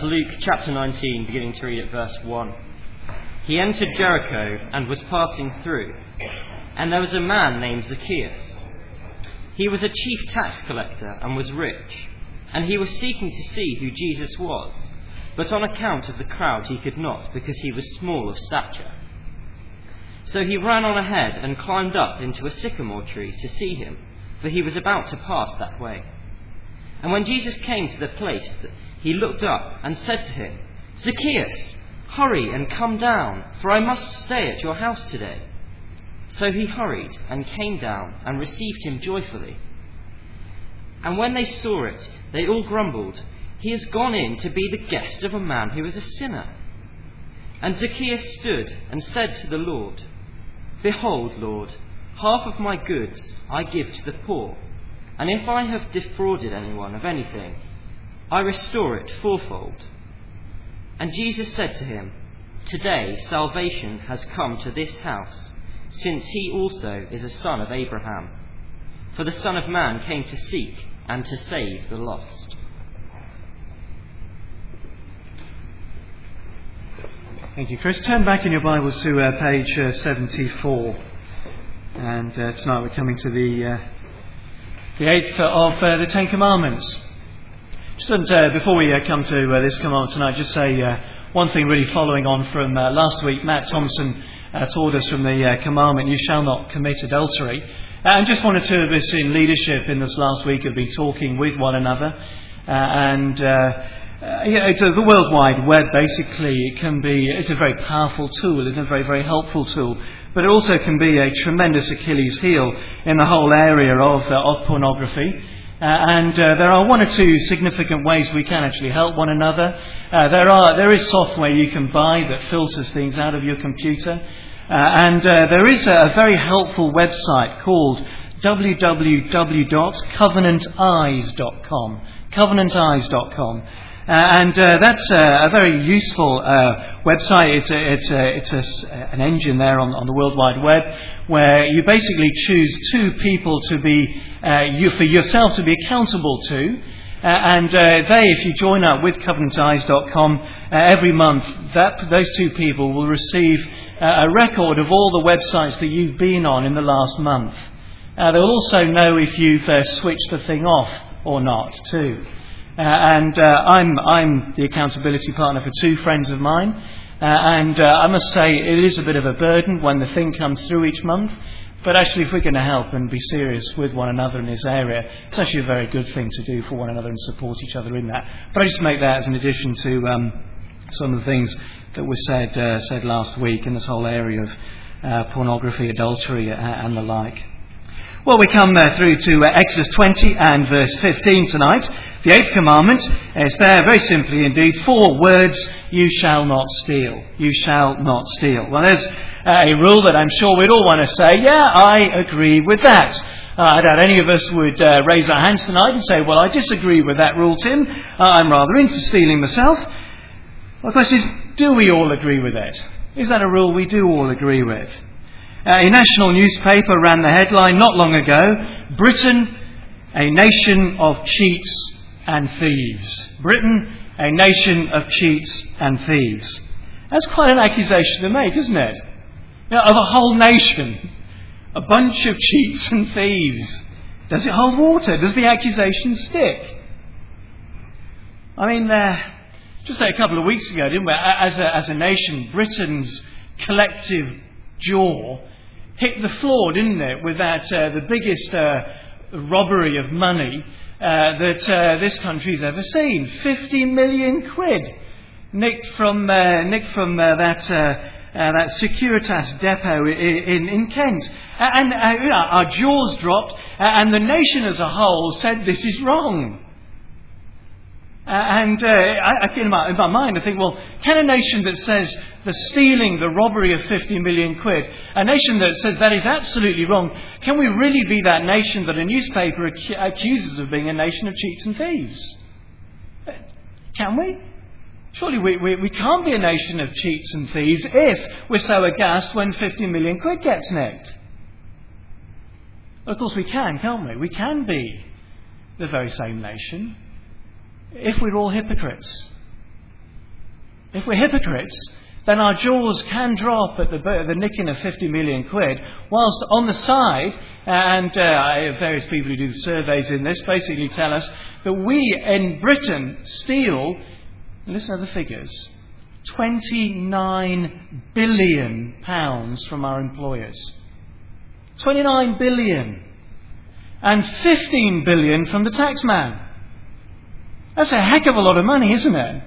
Luke chapter 19, beginning to read at verse 1. He entered Jericho and was passing through, and there was a man named Zacchaeus. He was a chief tax collector and was rich, and he was seeking to see who Jesus was, but on account of the crowd he could not, because he was small of stature. So he ran on ahead and climbed up into a sycamore tree to see him, for he was about to pass that way. And when Jesus came to the place, he looked up and said to him, "Zacchaeus, hurry and come down, for I must stay at your house today." So he hurried and came down and received him joyfully. And when they saw it, they all grumbled, "He has gone in to be the guest of a man who is a sinner." And Zacchaeus stood and said to the Lord, "Behold, Lord, half of my goods I give to the poor, and if I have defrauded anyone of anything, I restore it fourfold." And Jesus said to him, "Today salvation has come to this house, since he also is a son of Abraham. For the Son of Man came to seek and to save the lost." Thank you, Chris. Turn back in your Bibles to page 74. And tonight we're coming to the 8th of the Ten Commandments. Just before we come to this commandment tonight, just say one thing really following on from last week. Matt Thompson taught us from the commandment, "You shall not commit adultery." And just one or two of us in leadership in this last week have been talking with one another. The World Wide Web, basically, it's a very powerful tool, it's a very, very helpful tool. But it also can be a tremendous Achilles heel in the whole area of pornography. There are one or two significant ways we can actually help one another. There is software you can buy that filters things out of your computer. There is a very helpful website called www.covenanteyes.com. Covenanteyes.com. That's a very useful website. It's an engine there on the World Wide Web where you basically choose two people to be for yourself to be accountable to, if you join up with CovenantEyes.com every month, those two people will receive a record of all the websites that you've been on in the last month. They'll also know if you've switched the thing off or not too. I'm the accountability partner for two friends of mine, I must say it is a bit of a burden when the thing comes through each month, but actually if we're going to help and be serious with one another in this area, it's actually a very good thing to do for one another and support each other in that. But I just make that as an addition to some of the things that were said last week in this whole area of pornography, adultery and the like. Well, we come through to Exodus 20 and verse 15 tonight. The 8th commandment is there very simply indeed 4 words: "You shall not steal." You shall not steal. Well, there's a rule that I'm sure we'd all want to say, yeah, I agree with that. I doubt any of us would raise our hands tonight and say, well, I disagree with that rule, Tim. I'm rather into stealing myself. Well, the question is, do we all agree with it? Is that a rule we do all agree with? A national newspaper ran the headline not long ago, "Britain, a nation of cheats and thieves." Britain, a nation of cheats and thieves. That's quite an accusation to make, isn't it? Of a whole nation, a bunch of cheats and thieves. Does it hold water? Does the accusation stick? I mean, just a couple of weeks ago, didn't we? As a nation, Britain's collective jaw hit the floor, didn't it, with that the biggest robbery of money that this country's ever seen. 50 million quid nicked from that Securitas depot in Kent, and our jaws dropped, and the nation as a whole said this is wrong. I in my mind, I think, well, can a nation that says the stealing, the robbery of 50 million quid, a nation that says that is absolutely wrong, can we really be that nation that a newspaper accuses of being a nation of cheats and thieves? Can we? Surely we can't be a nation of cheats and thieves if we're so aghast when 50 million quid gets nicked. Of course we can, can't we? We can be the very same nation if we're all hypocrites. if we're hypocrites, then our jaws can drop at the nicking of 50 million quid, whilst on the side, and various people who do surveys in this basically tell us that we in Britain steal, listen to the figures, £29 billion from our employers. 29 billion. And 15 billion from the taxman. That's a heck of a lot of money, isn't it?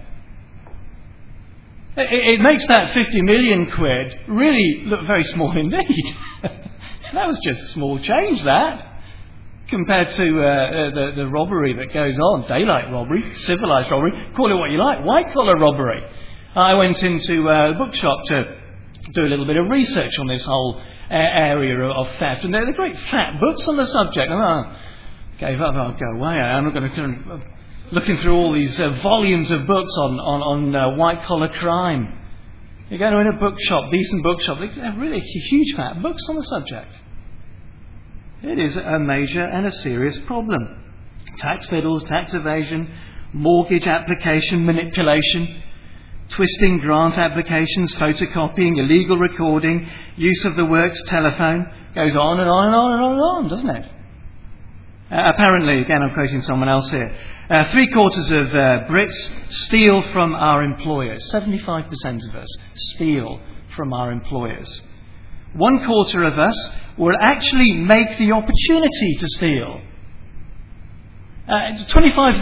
It makes that 50 million quid really look very small indeed. That was just small change, that, compared to the robbery that goes on. Daylight robbery, civilised robbery, call it what you like, white-collar robbery. I went into a bookshop to do a little bit of research on this whole area of theft, and they're great fat books on the subject. And I gave up. I'll go away. I'm not going to looking through all these volumes of books on white-collar crime. You go to a bookshop, decent bookshop, they're really huge fat books on the subject. It is a major and a serious problem. Tax fiddles, tax evasion, mortgage application manipulation, twisting grant applications, photocopying, illegal recording, use of the works telephone, goes on and on and on and on and on, doesn't it? Apparently, again I'm quoting someone else here, 3/4 of Brits steal from our employers. 75% of us steal from our employers. 1/4 of us will actually make the opportunity to steal. 25% of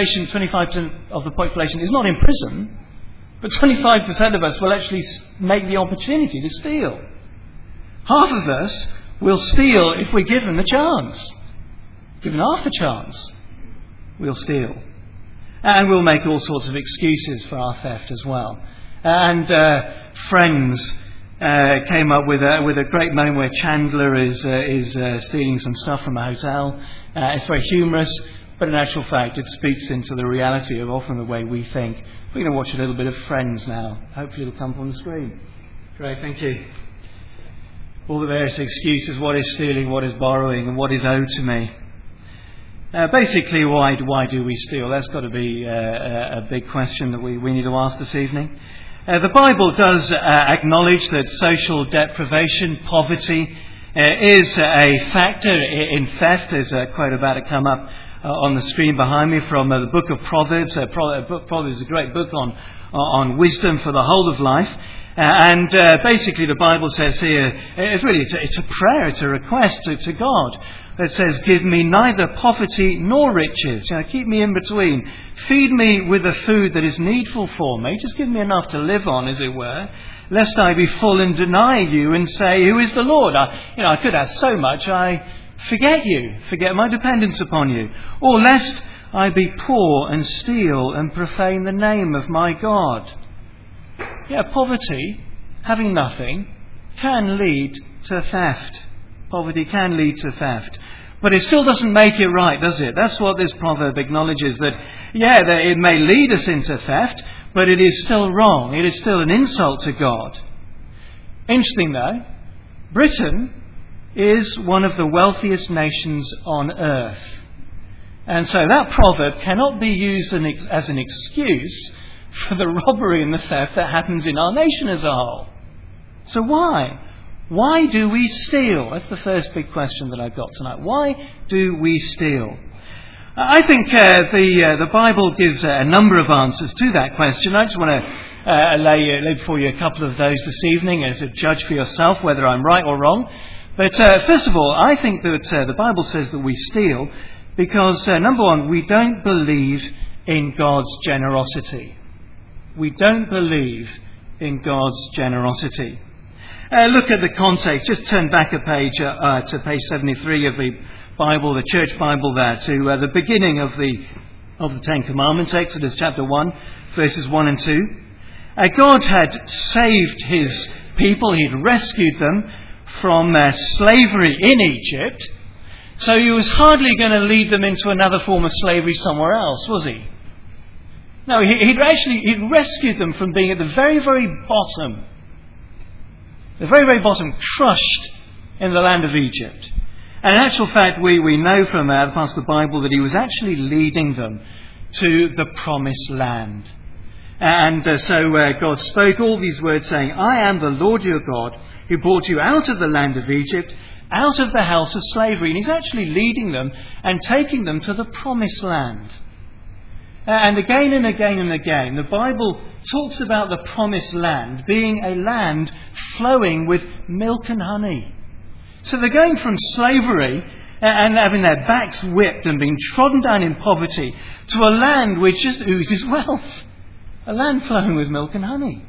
the population is not in prison, but 25% of us will actually make the opportunity to steal. Half of us will steal if we're given the chance. Given half the chance, we'll steal. And we'll make all sorts of excuses for our theft as well. And Friends came up with a great moment where Chandler is stealing some stuff from a hotel. It's very humorous, but in actual fact it speaks into the reality of often the way we think. We're going to watch a little bit of Friends now. Hopefully it'll come up on the screen. Great, thank you. All the various excuses, what is stealing, what is borrowing, and what is owed to me. Basically, why do we steal? That's got to be a big question that we need to ask this evening. The Bible does acknowledge that social deprivation, poverty, is a factor in theft. There's a quote about it come up on the screen behind me from the book of Proverbs. Proverbs is a great book on wisdom for the whole of life. And basically the Bible says here, it's a prayer, it's a request to God. It says, give me neither poverty nor riches. Keep me in between. Feed me with the food that is needful for me. Just give me enough to live on, as it were. Lest I be full and deny you and say, who is the Lord? I could have so much, I forget you, forget my dependence upon you. Or lest I be poor and steal and profane the name of my God. Poverty, having nothing, can lead to theft. Poverty can lead to theft. But it still doesn't make it right, does it? That's what this proverb acknowledges, that it may lead us into theft, but it is still wrong. It is still an insult to God. Interesting though, Britain is one of the wealthiest nations on earth. And so that proverb cannot be used as an excuse for the robbery and the theft that happens in our nation as a whole. So why? Why do we steal? That's the first big question that I've got tonight. Why do we steal? I think the Bible gives a number of answers to that question. I just want to lay before you a couple of those this evening and to judge for yourself whether I'm right or wrong. But first of all, I think that the Bible says that we steal because, number one, we don't believe in God's generosity. We don't believe in God's generosity. Look at the context. Just turn back a page to page 73 of the Bible, the Church Bible there, to the beginning of the Ten Commandments, Exodus chapter 1, verses 1 and 2. God had saved his people. He'd rescued them from slavery in Egypt. So he was hardly going to lead them into another form of slavery somewhere else, was he? No, he'd rescued them from being at the very, very bottom. The very, very bottom, crushed in the land of Egypt. And in actual fact, we know from the parts of the Bible that he was actually leading them to the promised land. And so God spoke all these words, saying, I am the Lord your God, who brought you out of the land of Egypt, out of the house of slavery. And he's actually leading them and taking them to the promised land. And again and again and again, the Bible talks about the promised land being a land flowing with milk and honey. So they're going from slavery and having their backs whipped and being trodden down in poverty to a land which just oozes wealth. A land flowing with milk and honey.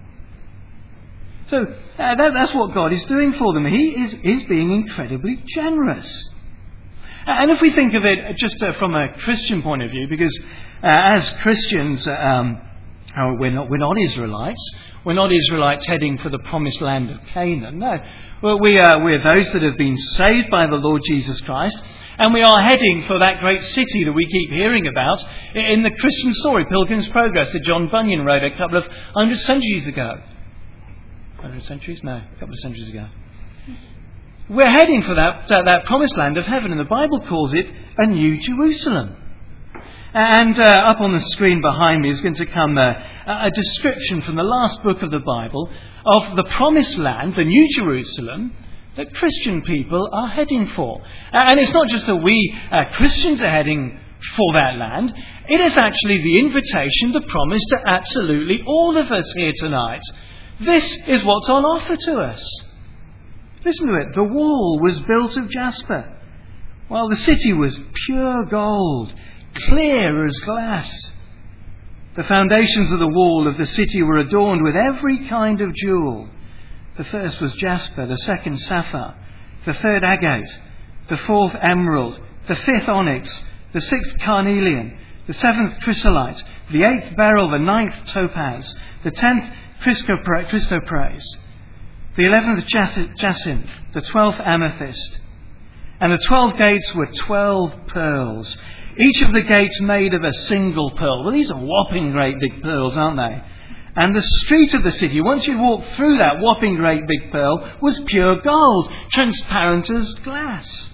So that's what God is doing for them. He is being incredibly generous. And if we think of it just from a Christian point of view, because as Christians, we're not Israelites. We're not Israelites heading for the promised land of Canaan. No, well, we're those that have been saved by the Lord Jesus Christ, and we are heading for that great city that we keep hearing about in the Christian story, Pilgrim's Progress, that John Bunyan wrote a couple of 100 centuries ago. 100 centuries? No, a couple of centuries ago. We're heading for that promised land of heaven, and the Bible calls it a New Jerusalem. And up on the screen behind me is going to come a description from the last book of the Bible of the promised land, the New Jerusalem, that Christian people are heading for. And it's not just that we Christians are heading for that land. It is actually the invitation, the promise to absolutely all of us here tonight. This is what's on offer to us. Listen to it. The wall was built of jasper, while the city was pure gold, clear as glass. The foundations of the wall of the city were adorned with every kind of jewel. The first was jasper, the second sapphire, the third agate, the fourth emerald, the fifth onyx, the sixth carnelian, the seventh chrysolite, the eighth beryl, the ninth topaz, the 10th chrysoprase, the 11th jacinth, the 12th amethyst. And the 12 gates were 12 pearls, each of the gates made of a single pearl. Well, these are whopping great big pearls, aren't they? And the street of the city, once you walk through that whopping great big pearl, was pure gold, transparent as glass.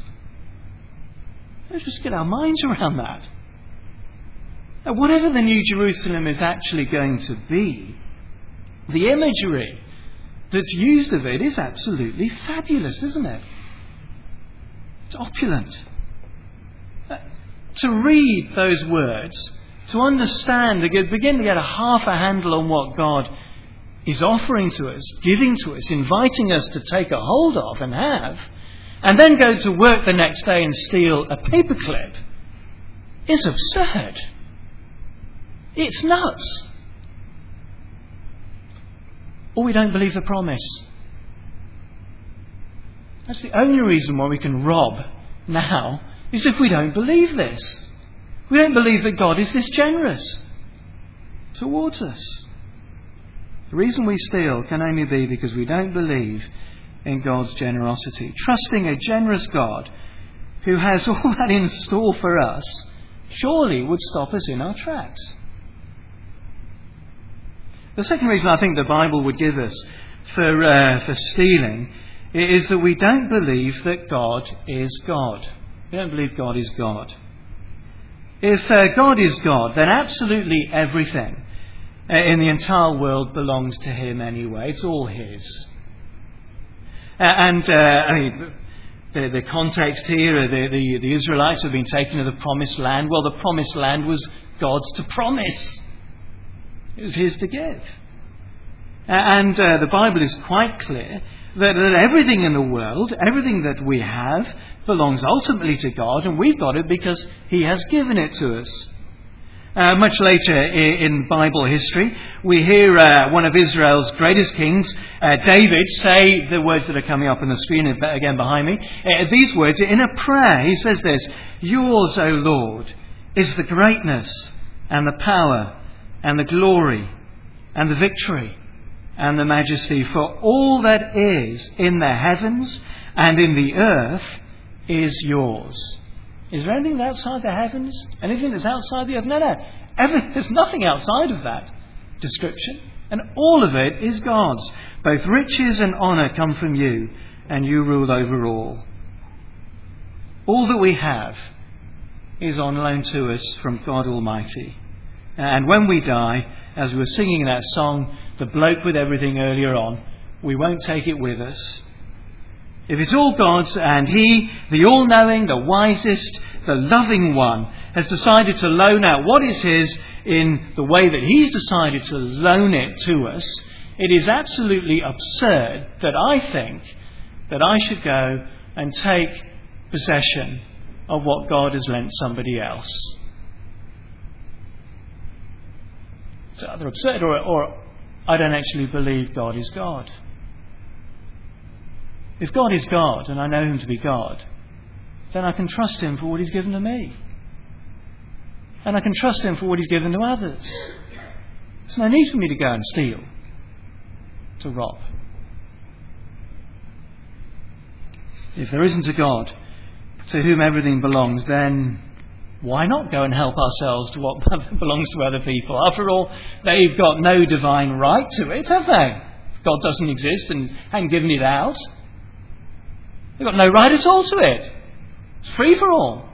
Let's just get our minds around that. Now, whatever the New Jerusalem is actually going to be, the imagery that's used of it is absolutely fabulous, isn't it? It's opulent. To read those words, to understand, to begin to get half a handle on what God is offering to us, giving to us, inviting us to take a hold of and have, and then go to work the next day and steal a paperclip, is absurd. It's nuts. Or we don't believe the promise. That's the only reason why we can rob now, is if we don't believe this. We don't believe that God is this generous towards us. The reason we steal can only be because we don't believe in God's generosity. Trusting a generous God who has all that in store for us surely would stop us in our tracks. The second reason I think the Bible would give us for stealing is that we don't believe that God is God. We don't believe God is God. If God is God, then absolutely everything in the entire world belongs to Him anyway. It's all His. The context here, the Israelites have been taken to the promised land. Well, the promised land was God's to promise. It was His to give. And the Bible is quite clear that everything in the world, everything that we have, belongs ultimately to God, and we've got it because He has given it to us. Much later in Bible history, we hear one of Israel's greatest kings, David, say the words that are coming up on the screen again behind me. These words in a prayer. He says this: "Yours, O Lord, is the greatness and the power and the glory and the victory and the majesty, for all that is in the heavens and in the earth is yours." Is there anything outside the heavens? Anything that's outside the earth? No. There's nothing outside of that description. And all of it is God's. Both riches and honour come from you, and you rule over all. All that we have is on loan to us from God Almighty. And when we die, as we were singing that song, the bloke with everything earlier on, we won't take it with us. If it's all God's and He, the all-knowing, the wisest, the loving one, has decided to loan out what is His in the way that He's decided to loan it to us, it is absolutely absurd that I think that I should go and take possession of what God has lent somebody else. It's either absurd or I don't actually believe God is God. If God is God, and I know Him to be God, then I can trust Him for what He's given to me. And I can trust Him for what He's given to others. There's no need for me to go and steal, to rob. If there isn't a God to whom everything belongs, then why not go and help ourselves to what belongs to other people? After all, they've got no divine right to it, have they? God doesn't exist and hasn't given it out. They've got no right at all to it. It's free for all.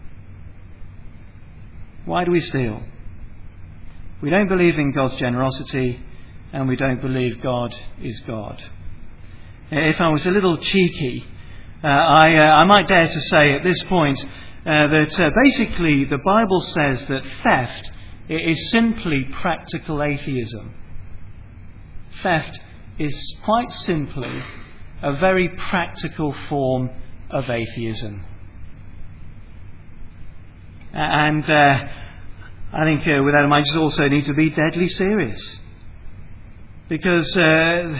Why do we steal? We don't believe in God's generosity, and we don't believe God is God. If I was a little cheeky, I might dare to say at this point that basically the Bible says that theft is simply practical atheism. Theft is quite simply a very practical form of atheism. And I think with that in mind, you also need to be deadly serious. Because I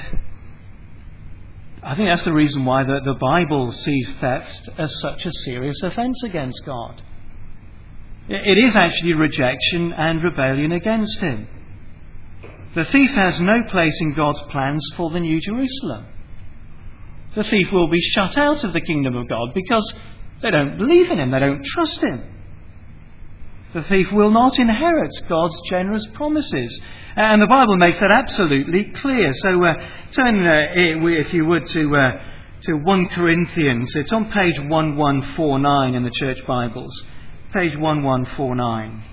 think that's the reason why the Bible sees theft as such a serious offence against God. It is actually rejection and rebellion against Him. The thief has no place in God's plans for the New Jerusalem. The thief will be shut out of the kingdom of God because they don't believe in Him, they don't trust Him. The thief will not inherit God's generous promises. And the Bible makes that absolutely clear. So turn, if you would, to 1 Corinthians. It's on page 1149 in the Church Bibles. Page 1149.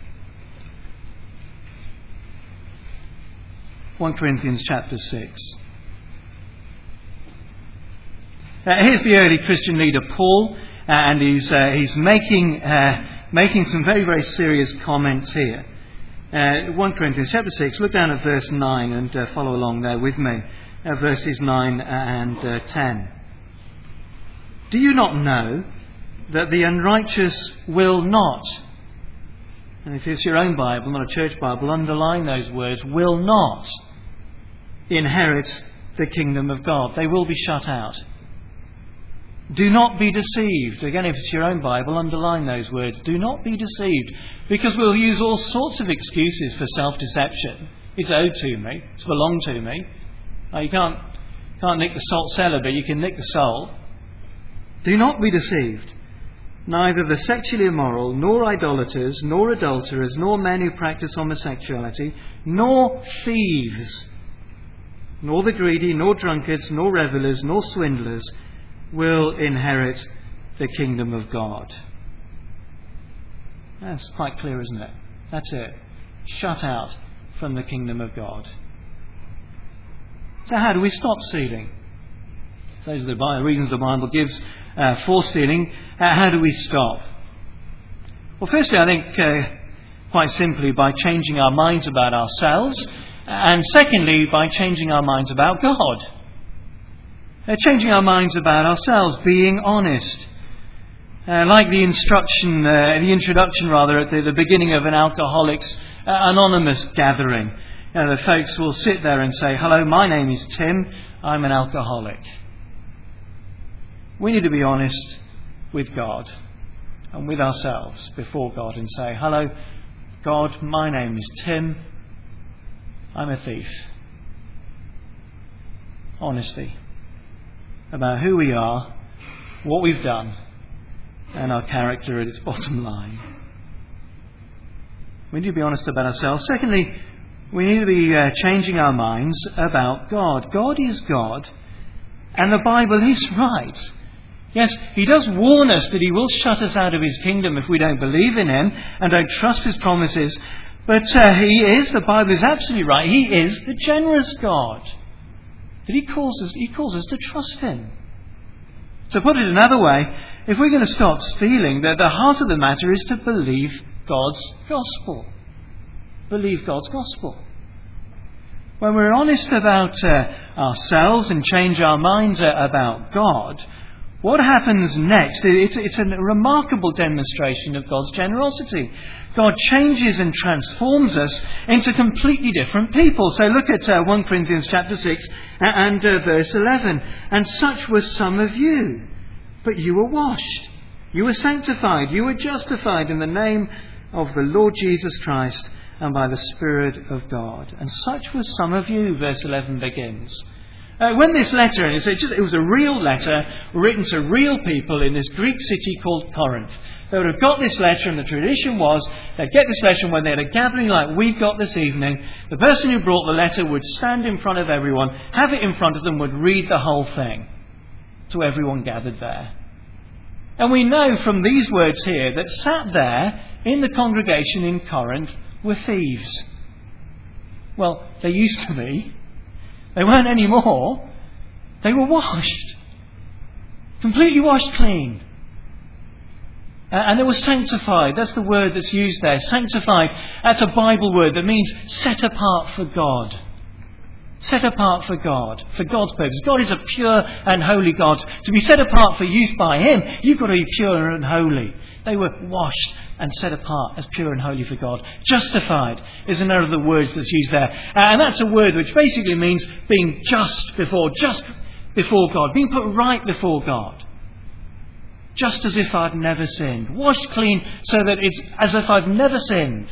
1 Corinthians chapter 6. Here's the early Christian leader Paul, and he's making some very, very serious comments here. 1 Corinthians chapter 6, look down at verse 9 and follow along there with me. Verses 9 and 10. Do you not know that the unrighteous will not, and if it's your own Bible, not a church Bible, underline those words, will not inherit the kingdom of God. They will be shut out. Do not be deceived. Again, if it's your own Bible, underline those words. Do not be deceived. Because we'll use all sorts of excuses for self-deception. It's owed to me. It's belonged to me. You can't nick the salt cellar, but you can nick the salt. Do not be deceived. Neither the sexually immoral, nor idolaters, nor adulterers, nor men who practice homosexuality, nor thieves, nor the greedy, nor drunkards, nor revelers, nor swindlers will inherit the kingdom of God. That's quite clear, isn't it? That's it. Shut out from the kingdom of God. So how do we stop stealing? Those are the reasons the Bible gives for stealing. How do we stop? Well, firstly, I think quite simply by changing our minds about ourselves, and secondly, by changing our minds about God. Changing our minds about ourselves, being honest. Like the introduction at the beginning of an Alcoholics Anonymous gathering. The folks will sit there and say, hello, my name is Tim, I'm an alcoholic. We need to be honest with God and with ourselves before God and say, hello, God, my name is Tim, I'm a thief. Honesty about who we are, what we've done, and our character at its bottom line. We need to be honest about ourselves. Secondly, we need to be changing our minds about God. God is God, and the Bible is right. Yes, He does warn us that He will shut us out of His kingdom if we don't believe in Him and don't trust His promises. But He is, the Bible is absolutely right, He is the generous God. That He calls us to trust Him. To put it another way, if we're going to stop stealing, the heart of the matter is to believe God's gospel. Believe God's gospel. When we're honest about ourselves and change our minds about God, what happens next? It's a remarkable demonstration of God's generosity. God changes and transforms us into completely different people. So look at 1 Corinthians chapter 6 and verse 11. And such were some of you, but you were washed, you were sanctified, you were justified in the name of the Lord Jesus Christ and by the Spirit of God. And such were some of you, verse 11 begins. When this letter, and it was a real letter written to real people in this Greek city called Corinth. They would have got this letter, and the tradition was they'd get this letter when they had a gathering like we've got this evening. The person who brought the letter would stand in front of everyone, have it in front of them, would read the whole thing to everyone gathered there. And we know from these words here that sat there in the congregation in Corinth were thieves. Well, they used to be. They weren't anymore. They were washed. Completely washed clean. And they were sanctified. That's the word that's used there. Sanctified. That's a Bible word that means set apart for God. Set apart for God. For God's purpose. God is a pure and holy God. To be set apart for use by Him, you've got to be pure and holy. They were washed and set apart as pure and holy for God. Justified is another of the words that's used there. And that's a word which basically means being just before God. Being put right before God. Just as if I'd never sinned. Washed clean so that it's as if I've never sinned.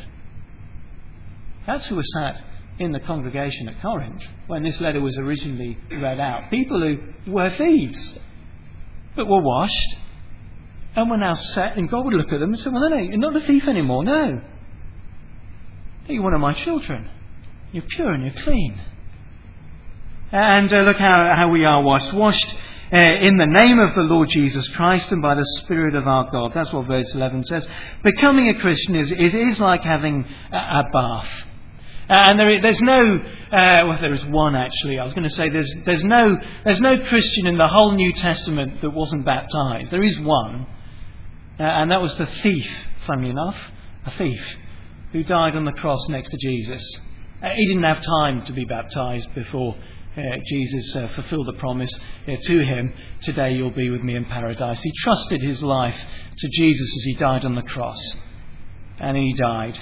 That's who was sat in the congregation at Corinth when this letter was originally read out. People who were thieves, but were washed and were now set, and God would look at them and say, well, no, you're not a thief anymore, no. You're one of my children. You're pure and you're clean. And look how we are washed. Washed in the name of the Lord Jesus Christ and by the Spirit of our God. That's what verse 11 says. Becoming a Christian is like having a bath. And there's no, there is one actually. I was going to say there's no Christian in the whole New Testament that wasn't baptized. There is one, and that was the thief. Funnily enough, a thief who died on the cross next to Jesus. He didn't have time to be baptized before Jesus fulfilled the promise to him. Today you'll be with me in paradise. He trusted his life to Jesus as he died on the cross, and he died.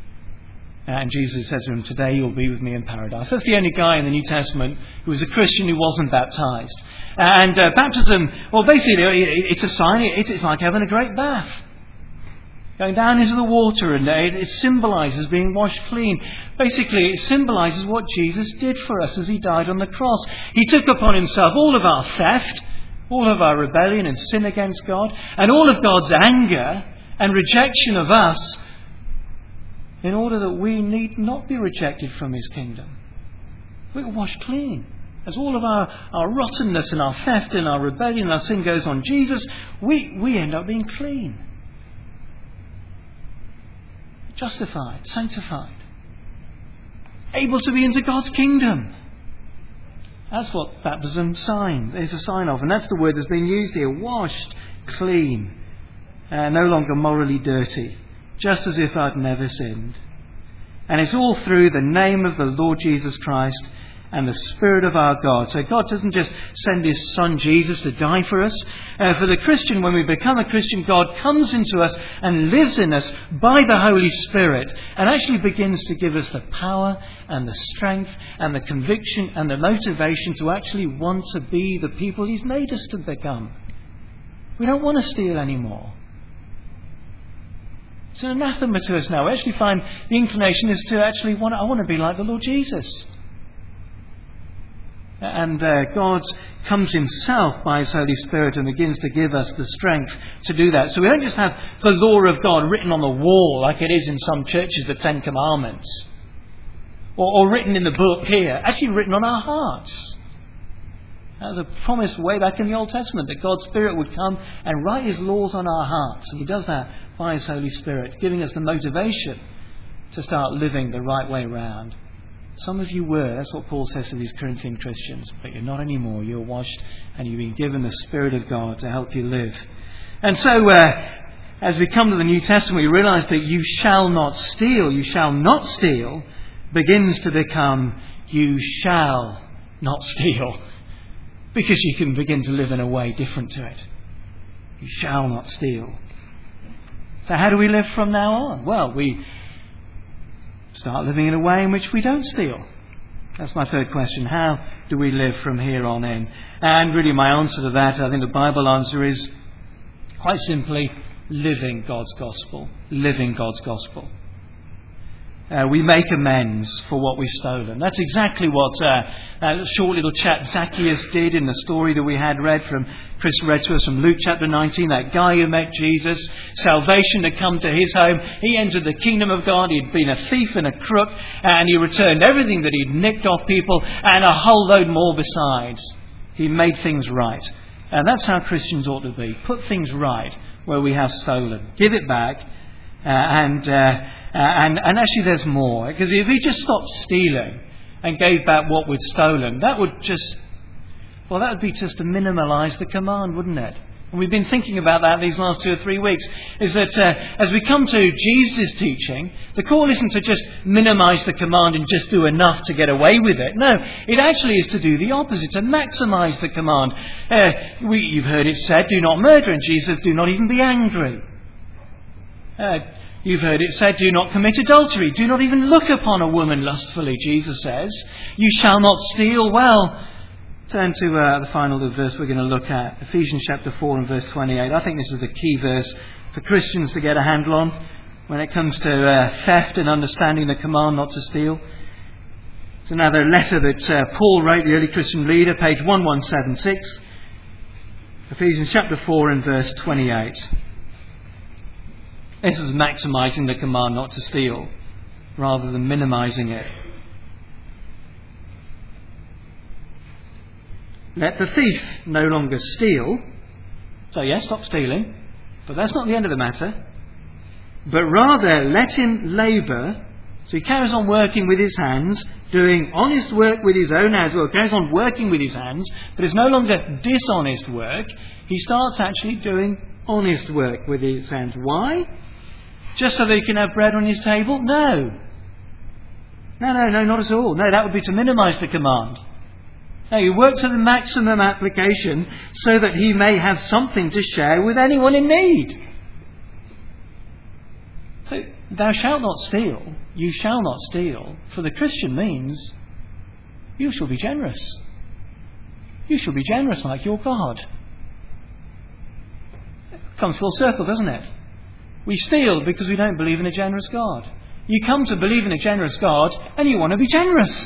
And Jesus says to him, today you'll be with me in paradise. That's the only guy in the New Testament who was a Christian who wasn't baptized. And baptism, well, basically, it's a sign. It's like having a great bath. Going down into the water, and it symbolises being washed clean. Basically, it symbolises what Jesus did for us as he died on the cross. He took upon himself all of our theft, all of our rebellion and sin against God, and all of God's anger and rejection of us, in order that we need not be rejected from his kingdom. We're washed clean. As all of our rottenness and our theft and our rebellion and our sin goes on Jesus, we end up being clean. Justified, sanctified. Able to be into God's kingdom. That's what baptism is a sign of. And that's the word that's being used here. Washed clean. No longer morally dirty. Just as if I'd never sinned. And it's all through the name of the Lord Jesus Christ and the Spirit of our God. So God doesn't just send his Son Jesus to die for us. For the Christian, when we become a Christian, God comes into us and lives in us by the Holy Spirit and actually begins to give us the power and the strength and the conviction and the motivation to actually want to be the people he's made us to become. We don't want to steal anymore. It's an anathema to us now. We actually find the inclination is to actually I want to be like the Lord Jesus. And God comes himself by his Holy Spirit and begins to give us the strength to do that. So we don't just have the law of God written on the wall like it is in some churches, the Ten Commandments. Or written in the book here. Actually written on our hearts. That was a promise way back in the Old Testament that God's Spirit would come and write his laws on our hearts. And he does that by his Holy Spirit, giving us the motivation to start living the right way round. Some of you were, that's what Paul says to these Corinthian Christians, but you're not anymore. You're washed and you've been given the Spirit of God to help you live. And so, as we come to the New Testament, we realise that you shall not steal, begins to become you shall not steal. Because you can begin to live in a way different to it. You shall not steal. So how do we live from now on? Well, we start living in a way in which we don't steal. That's my third question. How do we live from here on in? And really my answer to that, I think the Bible answer is quite simply living God's gospel. Living God's gospel. We make amends for what we've stolen. That's exactly what that short little chap Zacchaeus did in the story that we had Chris read to us from Luke chapter 19. That guy who met Jesus, salvation had come to his home. He entered the kingdom of God. He'd been a thief and a crook, and he returned everything that he'd nicked off people and a whole load more besides. He made things right. And that's how Christians ought to be. Put things right where we have stolen. Give it back. And actually there's more. Because if we just stopped stealing and gave back what we'd stolen, that would be just to minimalise the command, wouldn't it? And we've been thinking about that these last 2 or 3 weeks, is that as we come to Jesus' teaching, the call isn't to just minimise the command and just do enough to get away with it. No, it actually is to do the opposite, to maximise the command. You've heard it said, do not murder, and Jesus says, do not even be angry. You've heard it said, do not commit adultery. Do not even look upon a woman lustfully, Jesus says. You shall not steal. Well, turn to the final verse we're going to look at. Ephesians chapter 4 and verse 28. I think this is a key verse for Christians to get a handle on when it comes to theft and understanding the command not to steal. It's another letter that Paul wrote, the early Christian leader, page 1176. Ephesians chapter 4 and verse 28. This is maximising the command not to steal rather than minimising it. Let the thief no longer steal. So yes, stop stealing. But that's not the end of the matter. But rather let him labour. So he carries on working with his hands, doing honest work with his own hands. Well, he carries on working with his hands, but it's no longer dishonest work. He starts actually doing honest work with his hands. Why? Just so that he can have bread on his table? No, not at all. No, that would be to minimise the command. No, he works to the maximum application so that he may have something to share with anyone in need. So, thou shalt not steal, you shall not steal, for the Christian means you shall be generous. You shall be generous like your God. Comes full circle, doesn't it? We steal because we don't believe in a generous God. You come to believe in a generous God and you want to be generous.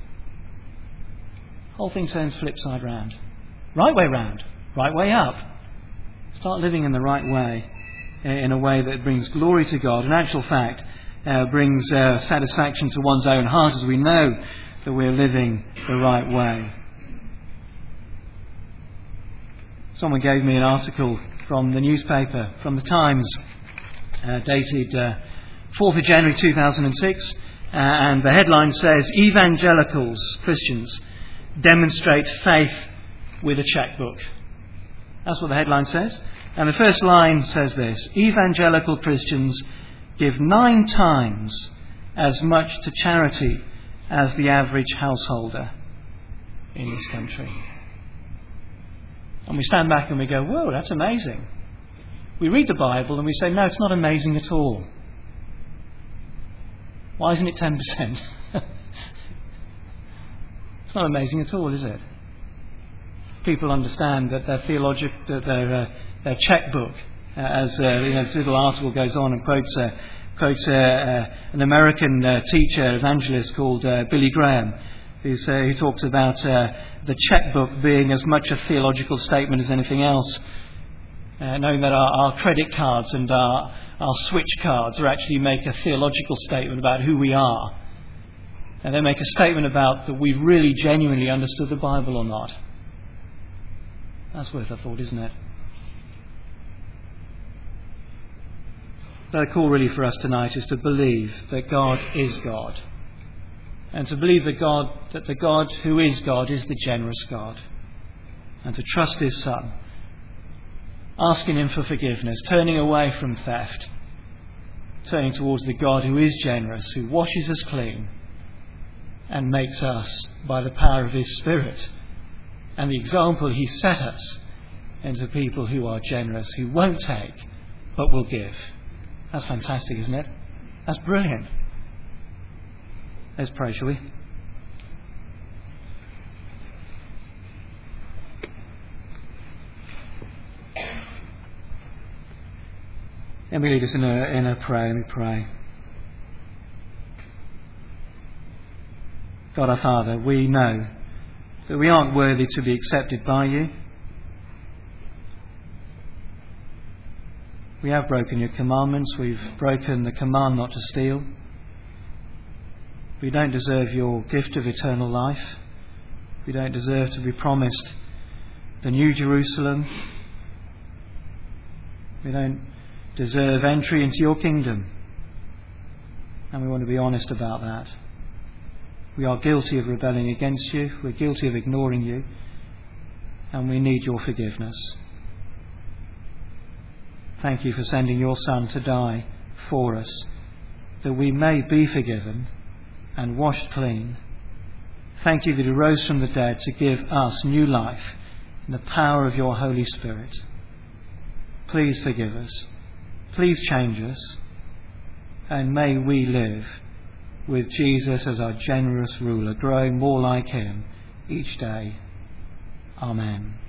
Whole thing turns flip side round. Right way round. Right way up. Start living in the right way. In a way that brings glory to God. In actual fact, brings satisfaction to one's own heart as we know that we're living the right way. Someone gave me an article from the newspaper, from the Times, dated 4th of January 2006, and the headline says, Evangelicals, Christians, demonstrate faith with a checkbook. That's what the headline says. And the first line says this: Evangelical Christians give 9 times as much to charity as the average householder in this country. And we stand back and we go, whoa, that's amazing. We read the Bible and we say, no, it's not amazing at all. Why isn't it 10%? It's not amazing at all, is it? People understand that their checkbook, as this little article goes on and quotes an American teacher, evangelist called Billy Graham, who talks about the checkbook being as much a theological statement as anything else. Knowing that our credit cards and our switch cards actually make a theological statement about who we are. And they make a statement about that we've really genuinely understood the Bible or not. That's worth a thought, isn't it? the call really for us tonight is to believe that God is God, and to believe that the God who is God is the generous God, and to trust his Son, asking him for forgiveness, turning away from theft, turning towards the God who is generous, who washes us clean and makes us, by the power of his Spirit and the example he set us, into people who are generous, who won't take but will give. That's fantastic, isn't it? That's brilliant. Let's pray, shall we? Let me lead us in a prayer. Let me pray. God our Father, we know that we aren't worthy to be accepted by you. We have broken your commandments. We've broken the command not to steal. We don't deserve your gift of eternal life. We don't deserve to be promised the New Jerusalem. We don't deserve entry into your kingdom. And we want to be honest about that. We are guilty of rebelling against you. We're guilty of ignoring you. And we need your forgiveness. Thank you for sending your Son to die for us, that we may be forgiven and washed clean. Thank you that he rose from the dead to give us new life in the power of your Holy Spirit. Please forgive us. Please change us. And may we live with Jesus as our generous ruler, growing more like him each day. Amen.